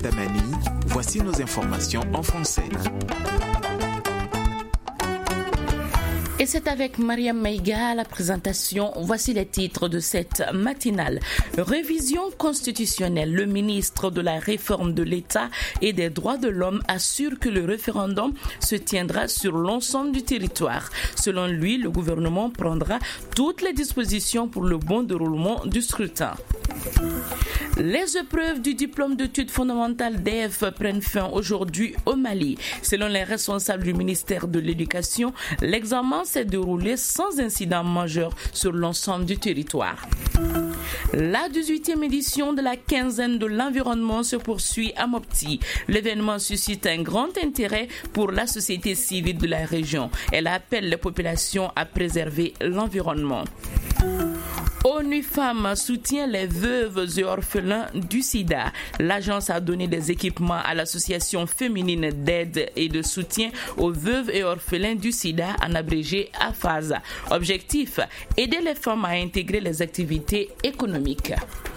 Damani, voici nos informations en français. Et c'est avec Mariam Maïga à la présentation. Voici les titres de cette matinale. Révision constitutionnelle. Le ministre de la Réforme de l'État et des Droits de l'Homme assure que le référendum se tiendra sur l'ensemble du territoire. Selon lui, le gouvernement prendra toutes les dispositions pour le bon déroulement du scrutin. Les épreuves du diplôme d'études fondamentales DEF prennent fin aujourd'hui au Mali. Selon les responsables du ministère de l'Éducation, l'examen s'est déroulé sans incident majeur sur l'ensemble du territoire. La 18e édition de la quinzaine de l'environnement se poursuit à Mopti. L'événement suscite un grand intérêt pour la société civile de la région. Elle appelle les populations à préserver l'environnement. ONU Femmes soutient les veuves et orphelins du sida. L'agence a donné des équipements à l'association féminine d'aide et de soutien aux veuves et orphelins du sida, en abrégé AFASA. Objectif, aider les femmes à intégrer les activités économiques.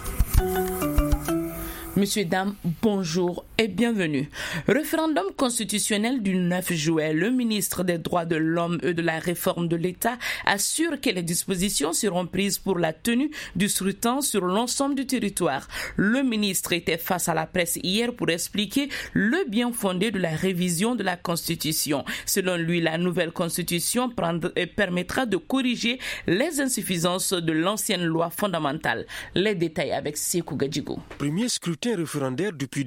Messieurs, dames, bonjour et bienvenue. Référendum constitutionnel du 9 juillet. Le ministre des Droits de l'Homme et de la Réforme de l'État assure que les dispositions seront prises pour la tenue du scrutin sur l'ensemble du territoire. Le ministre était face à la presse hier pour expliquer le bien fondé de la révision de la Constitution. Selon lui, la nouvelle Constitution permettra de corriger les insuffisances de l'ancienne loi fondamentale. Les détails avec Sekou Gadjigo. Premier scrutin référendaire depuis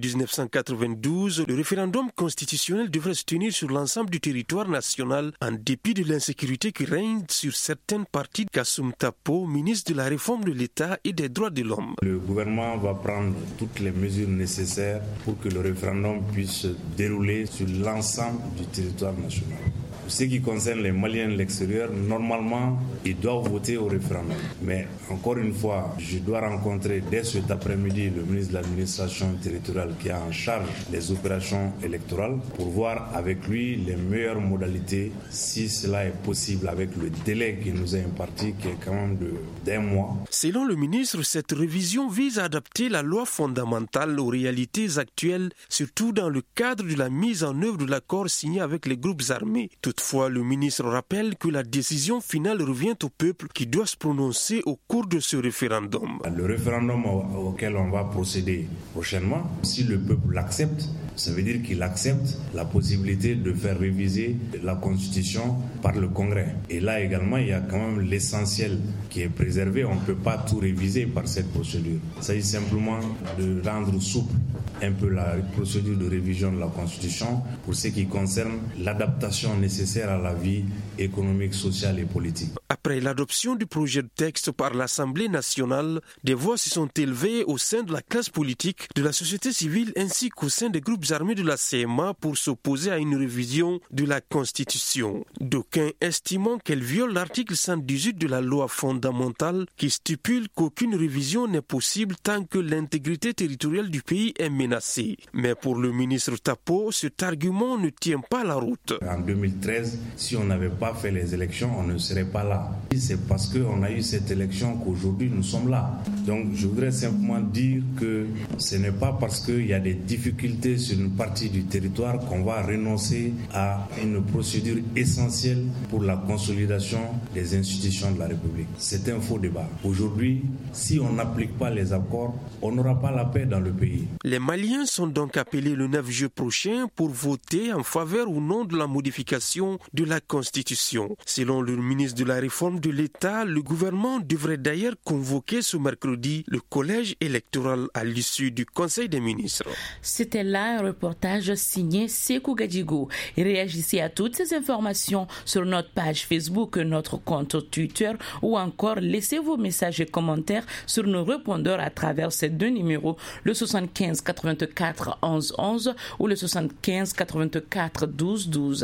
1992, le référendum constitutionnel devrait se tenir sur l'ensemble du territoire national en dépit de l'insécurité qui règne sur certaines parties. Kassoum Tapo, ministre de la Réforme de l'État et des Droits de l'Homme. Le gouvernement va prendre toutes les mesures nécessaires pour que le référendum puisse se dérouler sur l'ensemble du territoire national. Pour ce qui concerne les Maliens de l'extérieur, normalement, ils doivent voter au référendum. Mais encore une fois, je dois rencontrer dès cet après-midi le ministre de l'administration territoriale qui a en charge les opérations électorales pour voir avec lui les meilleures modalités, si cela est possible avec le délai qui nous est imparti, qui est quand même d'un mois. Selon le ministre, cette révision vise à adapter la loi fondamentale aux réalités actuelles, surtout dans le cadre de la mise en œuvre de l'accord signé avec les groupes armés. Toutefois, le ministre rappelle que la décision finale revient au peuple qui doit se prononcer au cours de ce référendum. Le référendum auquel on va procéder prochainement, si le peuple l'accepte, ça veut dire qu'il accepte la possibilité de faire réviser la Constitution par le Congrès. Et là également, il y a quand même l'essentiel qui est préservé. On ne peut pas tout réviser par cette procédure. Il s'agit simplement de rendre souple un peu la procédure de révision de la Constitution pour ce qui concerne l'adaptation nécessaire à la vie économique, sociale et politique. Après l'adoption du projet de texte par l'Assemblée nationale, des voix se sont élevées au sein de la classe politique, de la société civile ainsi qu'au sein des groupes armés de la CMA pour s'opposer à une révision de la Constitution. D'aucuns estimant qu'elle viole l'article 118 de la loi fondamentale qui stipule qu'aucune révision n'est possible tant que l'intégrité territoriale du pays est menacée. Mais pour le ministre Tapo, cet argument ne tient pas la route. En 2013, si on n'avait pas fait les élections, on ne serait pas là. C'est parce qu'on a eu cette élection qu'aujourd'hui nous sommes là. Donc je voudrais simplement dire que ce n'est pas parce qu'il y a des difficultés sur une partie du territoire qu'on va renoncer à une procédure essentielle pour la consolidation des institutions de la République. C'est un faux débat. Aujourd'hui, si on n'applique pas les accords, on n'aura pas la paix dans le pays. Les Maliens sont donc appelés le 9 juillet prochain pour voter en faveur ou non de la modification de la Constitution. Selon le ministre de la Réforme de l'État, le gouvernement devrait d'ailleurs convoquer ce mercredi le collège électoral à l'issue du Conseil des ministres. C'était là un reportage signé Sekou Gadjigo. Réagissez à toutes ces informations sur notre page Facebook, notre compte Twitter ou encore laissez vos messages et commentaires sur nos répondeurs à travers ces deux numéros, le 75 84 11 11 ou le 75 84 12 12.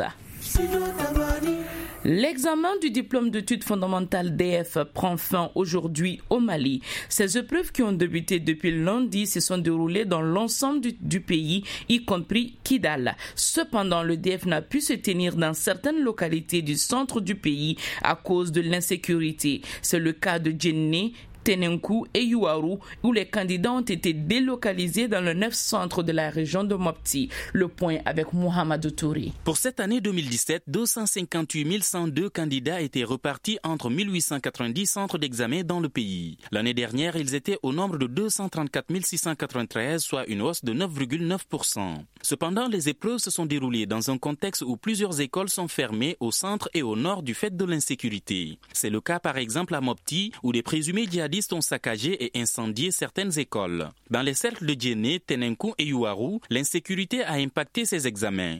L'examen du diplôme d'études fondamentales DF prend fin aujourd'hui au Mali. Ces épreuves qui ont débuté depuis lundi se sont déroulées dans l'ensemble du pays, y compris Kidal. Cependant, le DF n'a pu se tenir dans certaines localités du centre du pays à cause de l'insécurité. C'est le cas de Djenné, Tenenkou et Yuaru, où les candidats ont été délocalisés dans le 9 centres de la région de Mopti. Le point avec Mohamed Touré. Pour cette année 2017, 258 102 candidats étaient repartis entre 1890 centres d'examen dans le pays. L'année dernière, ils étaient au nombre de 234 693, soit une hausse de 9,9%. Cependant, les épreuves se sont déroulées dans un contexte où plusieurs écoles sont fermées au centre et au nord du fait de l'insécurité. C'est le cas par exemple à Mopti, où des présumés djihadistes ont saccagé et incendié certaines écoles. Dans les cercles de Djéné, Tenenkou et Yuaru, l'insécurité a impacté ces examens.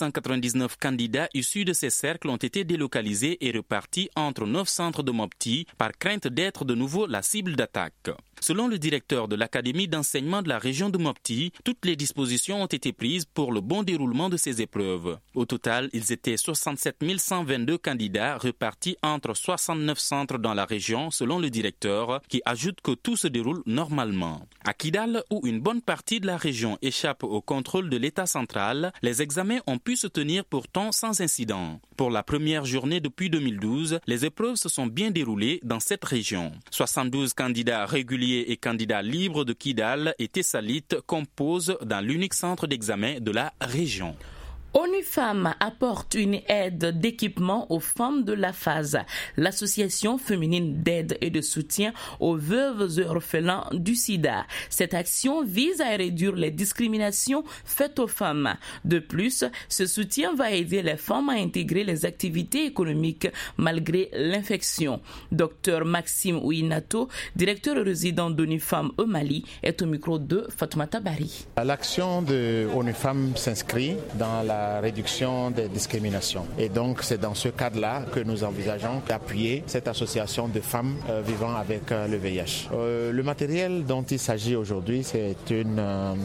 299 candidats issus de ces cercles ont été délocalisés et repartis entre 9 centres de Mopti par crainte d'être de nouveau la cible d'attaque. Selon le directeur de l'Académie d'enseignement de la région de Mopti, toutes les dispositions ont été prises pour le bon déroulement de ces épreuves. Au total, ils étaient 67 122 candidats repartis entre 69 centres dans la région, selon le directeur, qui ajoute que tout se déroule normalement. À Kidal, où une bonne partie de la région échappe au contrôle de l'État central, les examens ont pu se tenir pourtant sans incident. Pour la première journée depuis 2012, les épreuves se sont bien déroulées dans cette région. 72 candidats réguliers et candidats libres de Kidal et Tessalit composent dans l'unique centre d'examen de la région. ONU Femmes apporte une aide d'équipement aux femmes de la phase, l'association féminine d'aide et de soutien aux veuves et orphelins du sida. Cette action vise à réduire les discriminations faites aux femmes. De plus, ce soutien va aider les femmes à intégrer les activités économiques malgré l'infection. Dr Maxime Ouinato, directeur résident d'ONU Femmes au Mali, est au micro de Fatoumata Bari. L'action de ONU Femmes s'inscrit dans la réduction des discriminations. Et donc, c'est dans ce cadre-là que nous envisageons d'appuyer cette association de femmes vivant avec le VIH. Le matériel dont il s'agit aujourd'hui, c'est une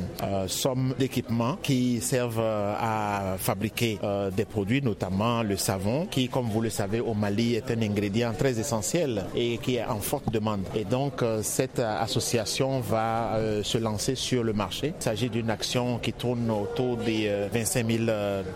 somme d'équipements qui servent à fabriquer des produits, notamment le savon, qui, comme vous le savez, au Mali est un ingrédient très essentiel et qui est en forte demande. Et donc, cette association va se lancer sur le marché. Il s'agit d'une action qui tourne autour des 25 000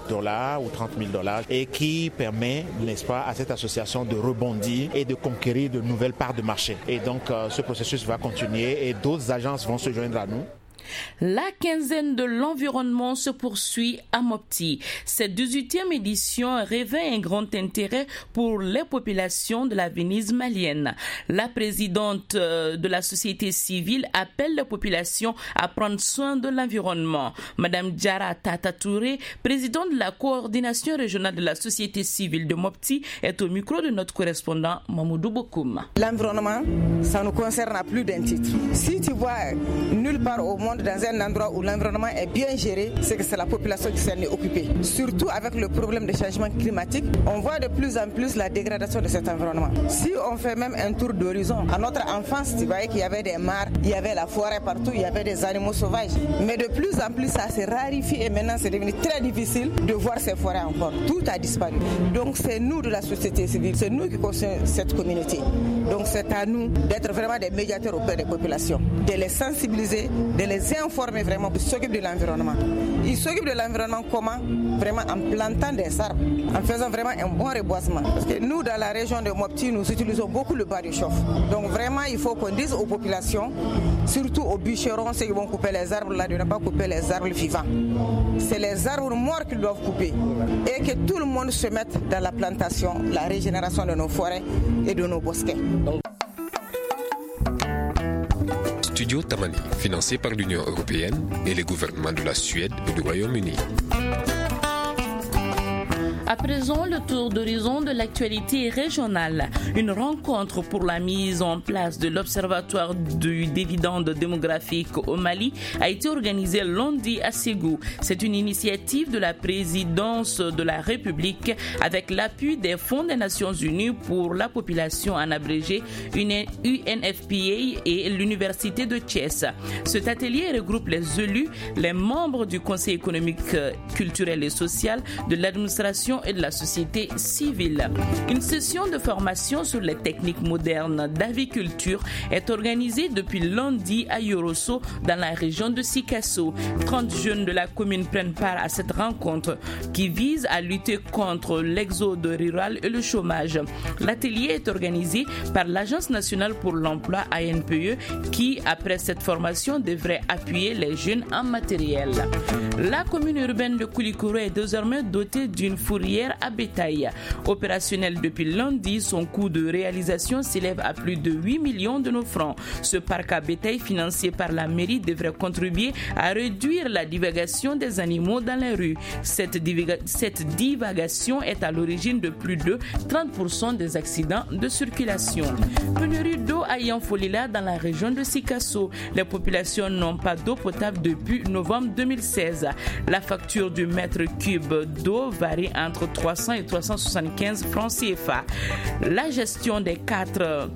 $ ou 30 000 $ et qui permet, n'est-ce pas, à cette association de rebondir et de conquérir de nouvelles parts de marché. Et donc, ce processus va continuer et d'autres agences vont se joindre à nous. La quinzaine de l'environnement se poursuit à Mopti. Cette 18e édition revêt un grand intérêt pour les populations de la Venise malienne. La présidente de la société civile appelle les populations à prendre soin de l'environnement. Madame Diara Tata Touré, présidente de la coordination régionale de la société civile de Mopti, est au micro de notre correspondant Mamoudou Bokoum. L'environnement, ça nous concerne à plus d'un titre. Si tu vois nulle part au monde dans un endroit où l'environnement est bien géré, c'est que c'est la population qui s'en est occupée. Surtout avec le problème de changement climatique, on voit de plus en plus la dégradation de cet environnement. Si on fait même un tour d'horizon, à notre enfance, tu voyais qu'il y avait des mares, il y avait la forêt partout, il y avait des animaux sauvages. Mais de plus en plus, ça s'est raréfié et maintenant c'est devenu très difficile de voir ces forêts encore. Tout a disparu. Donc c'est nous de la société civile, c'est nous qui construisons cette communauté. Donc c'est à nous d'être vraiment des médiateurs auprès des populations, de les sensibiliser, de les informer vraiment, ils s'occupent de l'environnement. Ils s'occupent de l'environnement comment? Vraiment en plantant des arbres, en faisant vraiment un bon reboisement. Parce que nous, dans la région de Mopti, nous utilisons beaucoup le bois de chauffe. Donc vraiment, il faut qu'on dise aux populations, surtout aux bûcherons, ceux qui vont couper les arbres là, de ne pas couper les arbres vivants. C'est les arbres morts qu'ils doivent couper. Et que tout le monde se mette dans la plantation, la régénération de nos forêts et de nos bosquets. Studio Tamani, financé par l'Union européenne et les gouvernements de la Suède et du Royaume-Uni. À présent, le tour d'horizon de l'actualité régionale. Une rencontre pour la mise en place de l'Observatoire du dividende démographique au Mali a été organisée lundi à Ségou. C'est une initiative de la présidence de la République avec l'appui des Fonds des Nations Unies pour la population en abrégé UNFPA et l'Université de Thiès. Cet atelier regroupe les élus, les membres du Conseil économique, culturel et social, de l'administration population et de la société civile. Une session de formation sur les techniques modernes d'aviculture est organisée depuis lundi à Yorosso dans la région de Sikasso. 30 jeunes de la commune prennent part à cette rencontre qui vise à lutter contre l'exode rural et le chômage. L'atelier est organisé par l'Agence nationale pour l'emploi ANPE qui, après cette formation, devrait appuyer les jeunes en matériel. La commune urbaine de Koulikoro est désormais dotée d'une fourrière à bétail. Opérationnelle depuis lundi, son coût de réalisation s'élève à plus de 8 millions de nos francs. Ce parc à bétail financé par la mairie devrait contribuer à réduire la divagation des animaux dans les rues. Cette divagation est à l'origine de plus de 30% des accidents de circulation. Pénurie d'eau à Yanfolila dans la région de Sikasso. Les populations n'ont pas d'eau potable depuis novembre 2016. La facture du mètre cube d'eau varie entre 300 et 375 francs CFA. La gestion des 4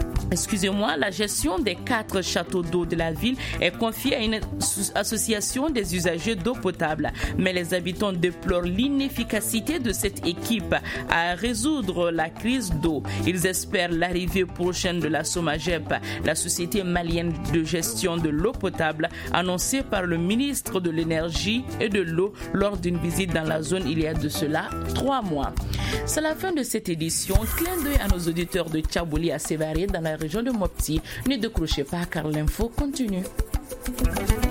châteaux d'eau de la ville est confiée à une association des usagers d'eau potable. Mais les habitants déplorent l'inefficacité de cette équipe à résoudre la crise d'eau. Ils espèrent l'arrivée prochaine de la SOMAGEP, la société malienne de gestion de l'eau potable, annoncée par le ministre de l'Énergie et de l'eau lors d'une visite dans la zone il y a de cela 3 mois. C'est la fin de cette édition. Clin d'œil à nos auditeurs de Tchabouli à Sévaré dans la région de Mopti. Ne décrochez pas car l'info continue.